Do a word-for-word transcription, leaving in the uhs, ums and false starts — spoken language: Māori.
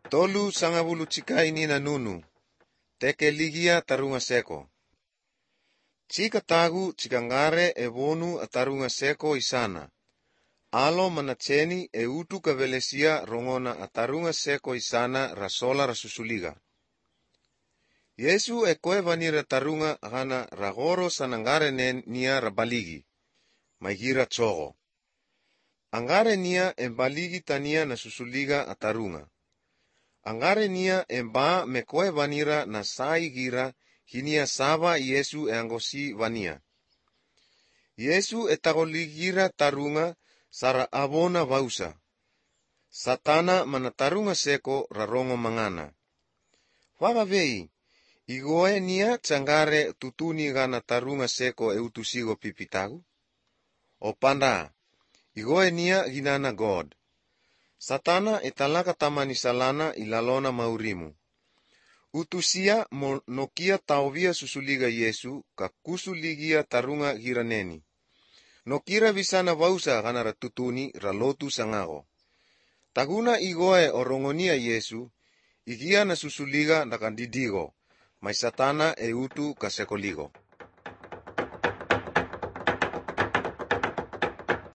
Tolu sangabulu chika ini na nunu. Teke ligia tarunga seko. Chika tagu chikangare e wonu atarunga seko isana. Alo manacheni e utu kavelesia rongona atarunga seko isana rasola rasusuliga. Yesu e koe vanira tarunga hana ragoro sanangare nen nia rabaligi. Maigira chogo. Angare nia e baligi tania na susuliga atarunga. Angare nia e ba me koe vanira na sai gira hinia sava Yesu e angosi vania. Yesu e tagoligira tarunga sara avona vausa. Satana mana tarunga seko rarongo mangana. Waga vei, igoe nia changare tutuni gana tarunga seko e utusigo pipitagu. O panda, igoe nia ginana God. Satana italaka tamani salana ilalona maurimu. Utusia mo nokia taovia susuliga Yesu ka kusuligia tarunga giraneni. Nokira visana vausa ganara tutuni ralotu sangago. Taguna igoe orongonia Yesu, igia na susuliga nakandidigo, mai Satana e utu kasekoligo.